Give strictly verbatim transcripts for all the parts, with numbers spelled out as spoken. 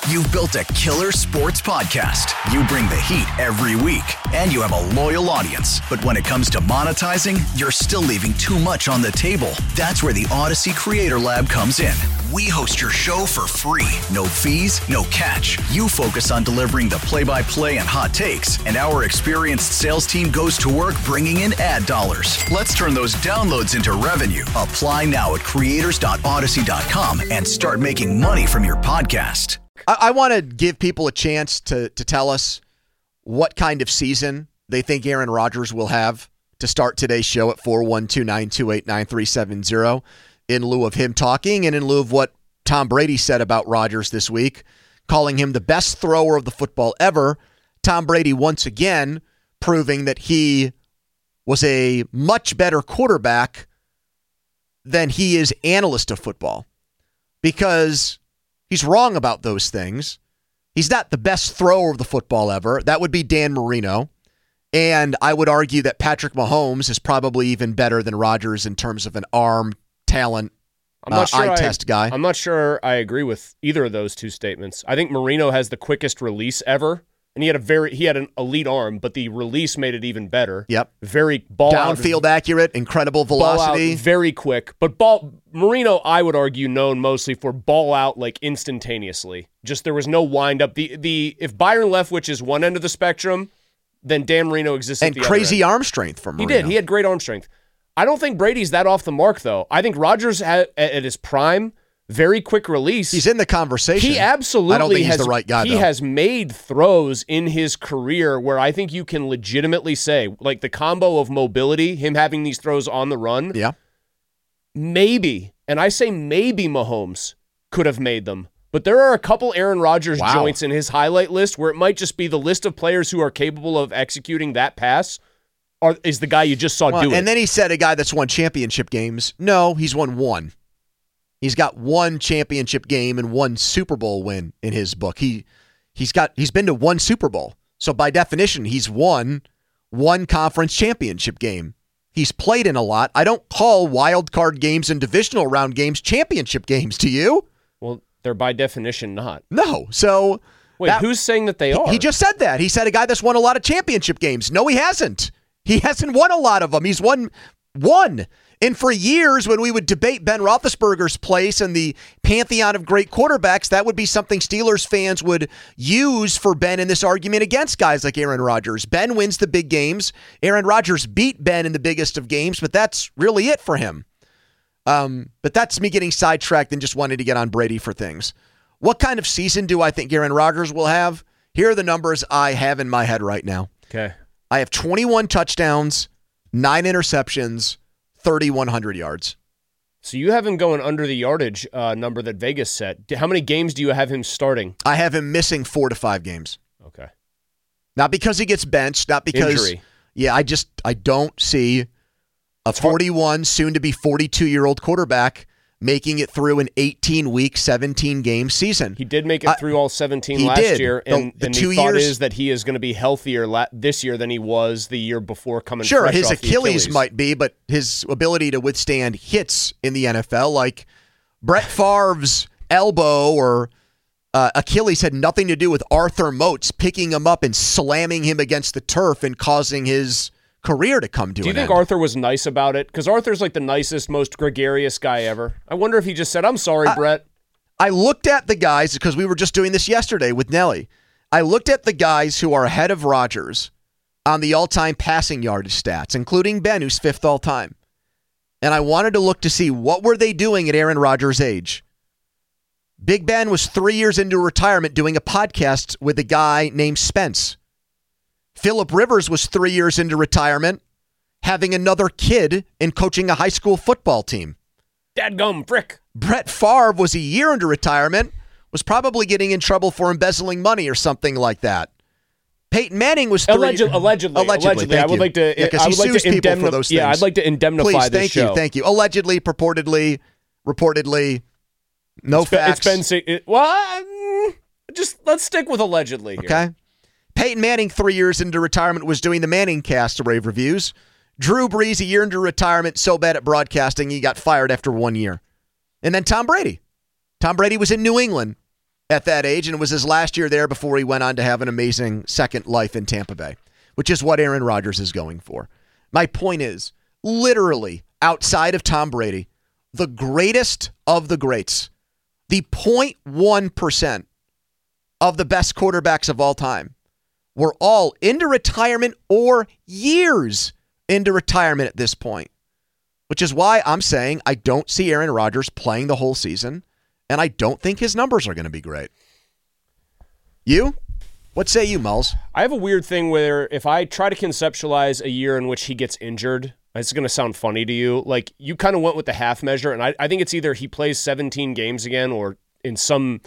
You've built a killer sports podcast. You bring the heat every week, and you have a loyal audience. But when it comes to monetizing, you're still leaving too much on the table. That's where the Odyssey Creator Lab comes in. We host your show for free. No fees, no catch. You focus on delivering the play-by-play and hot takes, and our experienced sales team goes to work bringing in ad dollars. Let's turn those downloads into revenue. Apply now at creators dot odyssey dot com and start making money from your podcast. I, I want to give people a chance to to tell us what kind of season they think Aaron Rodgers will have to start today's show at four one two, nine two eight, nine three seven zero. In lieu of him talking and in lieu of what Tom Brady said about Rodgers this week, calling him the best thrower of the football ever. Tom Brady once again proving that he was a much better quarterback than he is analyst of football, because he's wrong about those things. He's not the best thrower of the football ever. That would be Dan Marino. And I would argue that Patrick Mahomes is probably even better than Rodgers in terms of an arm talent, I'm not uh, sure eye I, test guy. I'm not sure I agree with either of those two statements. I think Marino has the quickest release ever, and he had a very he had an elite arm, but the release made it even better. Yep, very ball downfield out, accurate, incredible velocity, ball out, very quick. But ball Marino, I would argue, known mostly for ball out like instantaneously. Just there was no wind up. The the if Byron Leftwich is one end of the spectrum, then Dan Marino exists and at the crazy other end. arm strength from Marino. He did. He had great arm strength. I don't think Brady's that off the mark, though. I think Rodgers had, at his prime, very quick release. He's in the conversation. He absolutely I don't think has, he's the right guy, He though. has made throws in his career where I think you can legitimately say, like the combo of mobility, him having these throws on the run. Yeah. Maybe, and I say maybe Mahomes could have made them. But there are a couple Aaron Rodgers Wow. joints in his highlight list where it might just be the list of players who are capable of executing that pass Or is the guy you just saw well, do it. And then he said a guy that's won championship games. No, he's won one. He's got one championship game and one Super Bowl win in his book. He he's got he's been to one Super Bowl. So by definition, he's won one conference championship game. He's played in a lot. I don't call wild card games and divisional round games championship games, do you? Well, they're by definition not. No. So Wait, that, who's saying that they are? He just said that. He said a guy that's won a lot of championship games. No, he hasn't. He hasn't won a lot of them. He's won one. And for years, when we would debate Ben Roethlisberger's place in the pantheon of great quarterbacks, that would be something Steelers fans would use for Ben in this argument against guys like Aaron Rodgers. Ben wins the big games. Aaron Rodgers beat Ben in the biggest of games, but that's really it for him. Um, but that's me getting sidetracked and just wanting to get on Brady for things. What kind of season do I think Aaron Rodgers will have? Here are the numbers I have in my head right now. Okay. I have twenty-one touchdowns, nine interceptions, thirty-one hundred yards. So you have him going under the yardage uh, number that Vegas set. How many games do you have him starting? I have him missing four to five games. Okay. Not because he gets benched, not because Injury. Yeah, I just I don't see a forty-one, soon to be forty-two-year-old quarterback making it through an eighteen-week, seventeen-game season. He did make it through all seventeen last did. year, and the, the and two the thought years, is that he is going to be healthier la- this year than he was the year before coming Sure, fresh his off Achilles, the Achilles might be, but his ability to withstand hits in the N F L, like Brett Favre's elbow or uh, Achilles, had nothing to do with Arthur Moats picking him up and slamming him against the turf and causing his career to come to an Do you think end. Arthur was nice about it? Because Arthur's like the nicest, most gregarious guy ever. I wonder if he just said, I'm sorry, I, Brett. I looked at the guys, because we were just doing this yesterday with Nelly. I looked at the guys who are ahead of Rodgers on the all-time passing yardage stats, including Ben, who's fifth all-time. And I wanted to look to see what were they doing at Aaron Rodgers' age. Big Ben was three years into retirement doing a podcast with a guy named Spence. Phillip Rivers was three years into retirement having another kid and coaching a high school football team. Dadgum frick. Brett Favre was a year into retirement, was probably getting in trouble for embezzling money or something like that. Peyton Manning was three... Alleged, allegedly. Allegedly, allegedly. I would you. like to. Yeah, 'cause I he would like sues to people indemnify for those Yeah, things. I'd like to indemnify Please, this thank show. you, thank you. Allegedly, purportedly, reportedly, no it's been, facts. it's been it, well, mm, just let's stick with allegedly here. Okay. Peyton Manning, three years into retirement, was doing the Manning cast to rave reviews. Drew Brees, a year into retirement, so bad at broadcasting, he got fired after one year. And then Tom Brady. Tom Brady was in New England at that age, and it was his last year there before he went on to have an amazing second life in Tampa Bay, which is what Aaron Rodgers is going for. My point is, literally, outside of Tom Brady, the greatest of the greats, the zero point one percent of the best quarterbacks of all time, were all into retirement or years into retirement at this point, which is why I'm saying I don't see Aaron Rodgers playing the whole season, and I don't think his numbers are going to be great. You? What say you, Mulls? I have a weird thing where if I try to conceptualize a year in which he gets injured, it's going to sound funny to you. Like, you kind of went with the half measure, and I, I think it's either he plays seventeen games again, or in some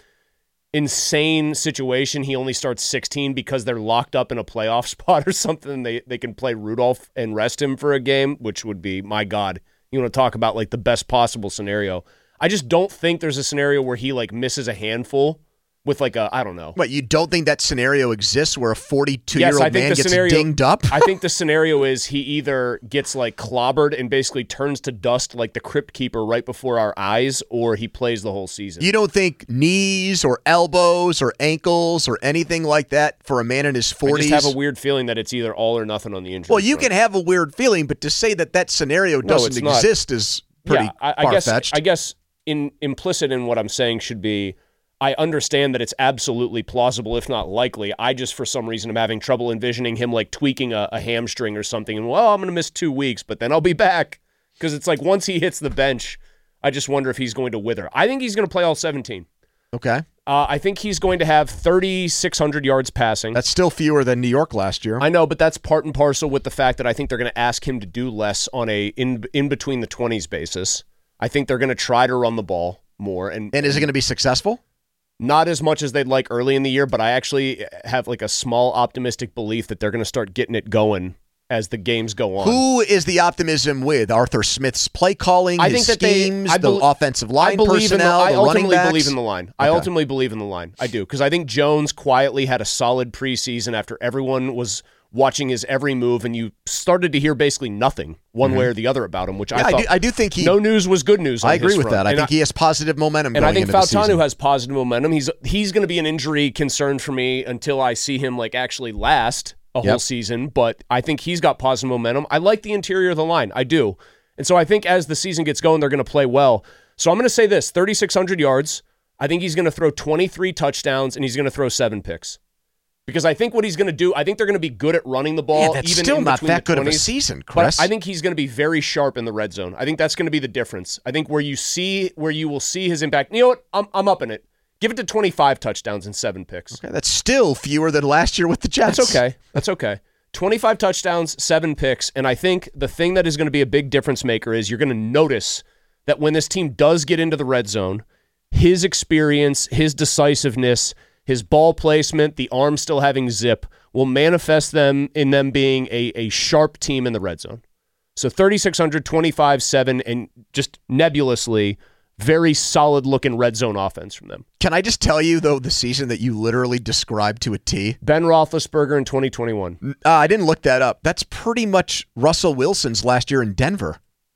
insane situation he only starts sixteen because they're locked up in a playoff spot or something. They they can play Rudolph and rest him for a game, which would be, my God, you want to talk about like the best possible scenario. I just don't think there's a scenario where he like misses a handful with like a, I don't know. What, you don't think that scenario exists where a forty-two-year-old yes, man gets scenario, dinged up? I think the scenario is he either gets like clobbered and basically turns to dust like the Crypt Keeper right before our eyes, or he plays the whole season. You don't think knees or elbows or ankles or anything like that for a man in his forties? I just have a weird feeling that it's either all or nothing on the injury Well, you front. can have a weird feeling, but to say that that scenario doesn't no, exist is pretty yeah, I, I guess, far-fetched. I guess in, implicit in what I'm saying should be, I understand that it's absolutely plausible, if not likely. I just, for some reason, am having trouble envisioning him like tweaking a, a hamstring or something. And, well, I'm going to miss two weeks, but then I'll be back. Because it's like once he hits the bench, I just wonder if he's going to wither. I think he's going to play all seventeen. Okay. Uh, I think he's going to have thirty-six hundred yards passing. That's still fewer than New York last year. I know, but that's part and parcel with the fact that I think they're going to ask him to do less on a in in between the twenties basis. I think they're going to try to run the ball more. And, and is it going to be successful? Not as much as they'd like early in the year, but I actually have like a small optimistic belief that they're going to start getting it going as the games go on. Who is the optimism with? Arthur Smith's play calling, I his think that schemes, they, I the be, offensive line I believe personnel, in the, the I running ultimately backs? believe in the line. Okay. I ultimately believe in the line. I do, because I think Jones quietly had a solid preseason after everyone was watching his every move, and you started to hear basically nothing one mm-hmm. way or the, other about him, which yeah, I thought I do, I do think he, no news was good news on I agree his with front. that. I and think I, he has positive momentum and going I think into the season. Fautanu has positive momentum. He's he's going to be an injury concern for me until I see him like actually last a yep. whole season, but I think he's got positive momentum. I like the interior of the line. I do. And so I think as the season gets going, they're going to play well. So I'm going to say this, thirty-six hundred yards. I think he's going to throw twenty-three touchdowns, and he's going to throw seven picks. Because I think what he's going to do, I think they're going to be good at running the ball. Yeah, that's even still in not that good twenties, of a season, Chris. But I think he's going to be very sharp in the red zone. I think that's going to be the difference. I think where you see, where you will see his impact. You know what? I'm I'm up in it. Give it to twenty-five touchdowns and seven picks. Okay, that's still fewer than last year with the Jets. That's okay. That's okay. twenty-five touchdowns, seven picks, and I think the thing that is going to be a big difference maker is you're going to notice that when this team does get into the red zone, his experience, his decisiveness, his ball placement, the arm still having zip, will manifest them in them being a, a sharp team in the red zone. So thirty-six hundred, twenty-five, seven, and just nebulously, very solid-looking red zone offense from them. Can I just tell you, though, the season that you literally described to a T? Ben Roethlisberger in twenty twenty-one. Uh, I didn't look that up. That's pretty much Russell Wilson's last year in Denver.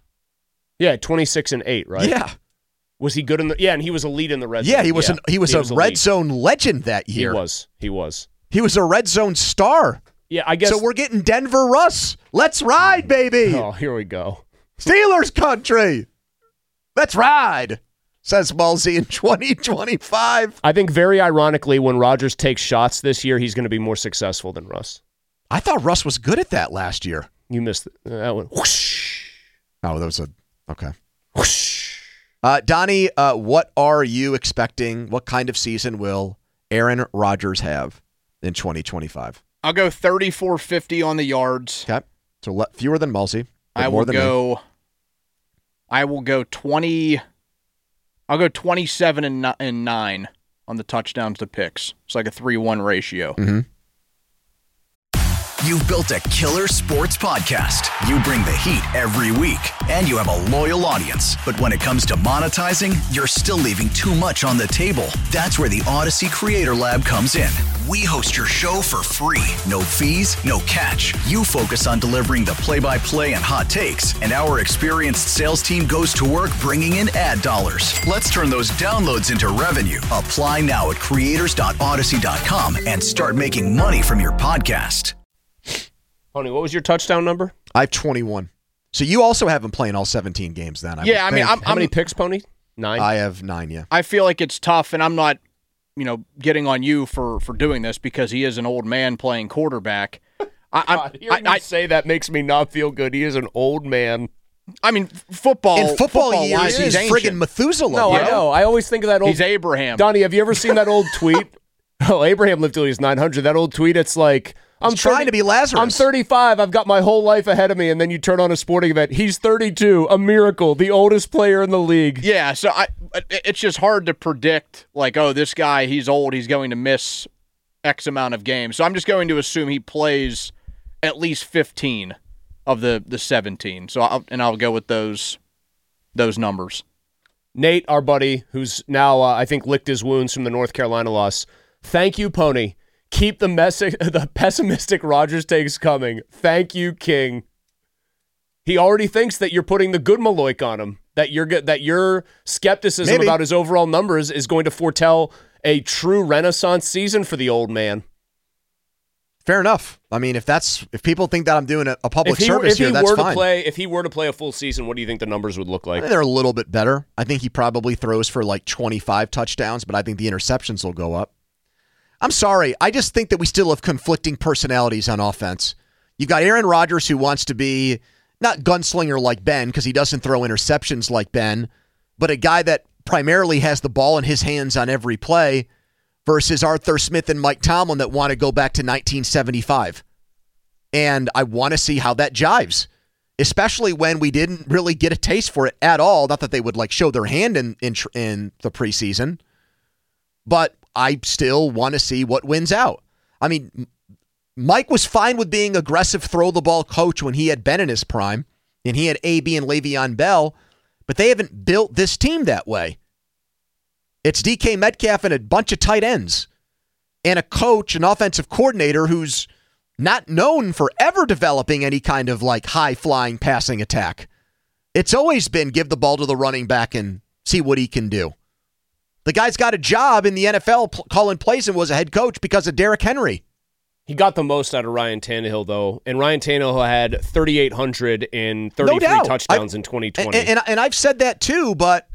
Yeah, twenty-six and eight, right? Yeah. Was he good in the? Yeah, and he was a lead in the red zone. Yeah, he was yeah. an he was he a was red elite. zone legend that year. He was. He was. He was a red zone star. Yeah, I guess. So we're getting Denver Russ. Let's ride, baby. Oh, here we go. Steelers country. Let's ride, says Mulsey in twenty twenty-five. I think very ironically, when Rodgers takes shots this year, he's going to be more successful than Russ. I thought Russ was good at that last year. You missed that one. Whoosh. Oh, that was a okay. Whoosh. Uh, Donnie, uh, what are you expecting? What kind of season will Aaron Rodgers have in twenty twenty-five? I'll go thirty-four fifty on the yards. Okay, so le- fewer than Mulsey. I more will than go. me. I will go twenty. I'll go twenty-seven and and nine on the touchdowns to picks. It's like a three one ratio. Mm-hmm. You've built a killer sports podcast. You bring the heat every week, and you have a loyal audience. But when it comes to monetizing, you're still leaving too much on the table. That's where the Odyssey Creator Lab comes in. We host your show for free. No fees, no catch. You focus on delivering the play-by-play and hot takes, and our experienced sales team goes to work bringing in ad dollars. Let's turn those downloads into revenue. Apply now at creators dot odyssey dot com and start making money from your podcast. Pony, what was your touchdown number? I have twenty-one. So you also have him playing all seventeen games then. I yeah, I mean, I'm, how I'm, many picks, Pony? Nine? I have nine, yeah. I feel like it's tough, and I'm not, you know, getting on you for, for doing this because he is an old man playing quarterback. I, God, hearing I, I, you say that makes me not feel good. He is an old man. I mean, football. In football, football years, wise, he's he's friggin' ancient. Methuselah. No, bro. I know. I always think of that old. He's Abraham. Donnie, have you ever seen that old tweet? Oh, Abraham lived till he was nine hundred. That old tweet, it's like, I'm He's trying thirty to be Lazarus. I'm thirty-five. I've got my whole life ahead of me. And then you turn on a sporting event. He's thirty-two. A miracle. The oldest player in the league. Yeah, so I, it's just hard to predict, like, oh, this guy, he's old, he's going to miss X amount of games. So I'm just going to assume he plays at least fifteen of the, the seventeen. So I'll, and I'll go with those those numbers. Nate, our buddy, who's now, uh, I think, licked his wounds from the North Carolina loss. Thank you, Pony. Keep the mess- the pessimistic Rodgers takes coming. Thank you, King. He already thinks that you're putting the good Maloik on him, that you're that your skepticism Maybe. about his overall numbers is going to foretell a true renaissance season for the old man. Fair enough. I mean, if that's if people think that I'm doing a, a public If he, service if here, he that's were fine. to play, if he were to play a full season, what do you think the numbers would look I like? think they're a little bit better. I think he probably throws for like twenty-five touchdowns, but I think the interceptions will go up. I'm sorry. I just think that we still have conflicting personalities on offense. You've got Aaron Rodgers, who wants to be not gunslinger like Ben because he doesn't throw interceptions like Ben, but a guy that primarily has the ball in his hands on every play, versus Arthur Smith and Mike Tomlin that want to go back to nineteen seventy-five. And I want to see how that jives, especially when we didn't really get a taste for it at all. Not that they would like show their hand in in, in the preseason, but I still want to see what wins out. I mean, Mike was fine with being aggressive throw the ball coach when he had been in his prime, and he had A B and Le'Veon Bell, but they haven't built this team that way. It's D K Metcalf and a bunch of tight ends and a coach, an offensive coordinator who's not known for ever developing any kind of like high-flying passing attack. It's always been give the ball to the running back and see what he can do. The guy's got a job in the N F L calling plays and was a head coach because of Derrick Henry. He got the most out of Ryan Tannehill, though, and Ryan Tannehill had thirty-eight hundred and thirty-three No doubt. touchdowns I, in twenty twenty. And, and, and I've said that too, but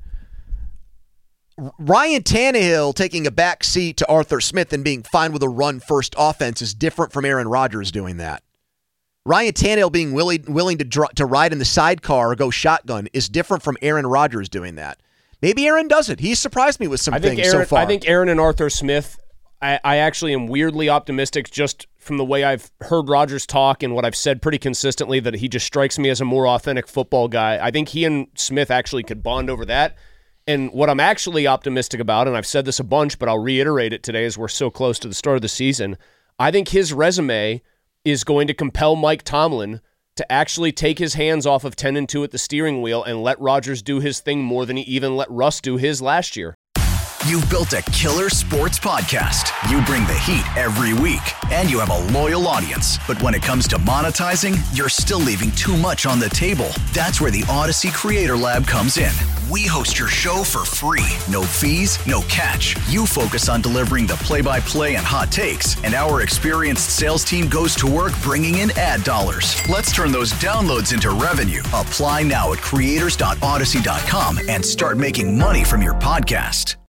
Ryan Tannehill taking a back seat to Arthur Smith and being fine with a run-first offense is different from Aaron Rodgers doing that. Ryan Tannehill being willing, willing to, dr- to ride in the sidecar or go shotgun is different from Aaron Rodgers doing that. Maybe Aaron does it. He's surprised me with some I think things Aaron, so far. I think Aaron and Arthur Smith, I, I actually am weirdly optimistic just from the way I've heard Rodgers talk and what I've said pretty consistently, that he just strikes me as a more authentic football guy. I think he and Smith actually could bond over that. And what I'm actually optimistic about, and I've said this a bunch, but I'll reiterate it today as we're so close to the start of the season, I think his resume is going to compel Mike Tomlin to actually take his hands off of ten and two at the steering wheel and let Rodgers do his thing more than he even let Russ do his last year. You've built a killer sports podcast. You bring the heat every week, and you have a loyal audience. But when it comes to monetizing, you're still leaving too much on the table. That's where the Odyssey Creator Lab comes in. We host your show for free. No fees, no catch. You focus on delivering the play-by-play and hot takes, and our experienced sales team goes to work bringing in ad dollars. Let's turn those downloads into revenue. Apply now at creators dot odyssey dot com and start making money from your podcast.